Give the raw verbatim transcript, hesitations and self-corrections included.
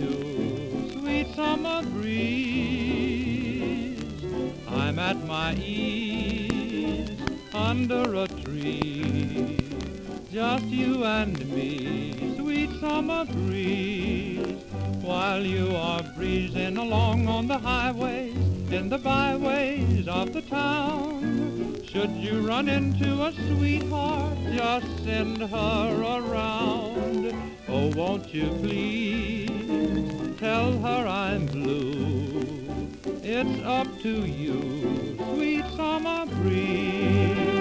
you, sweet summer breeze. I'm at my ease under a tree, just you and me, sweet summer breeze. While you are breezing along on the highways, in the byways of the town, should you run into a sweetheart, just send her around. Oh, won't you please tell her I'm blue? It's up to you, sweet summer breeze.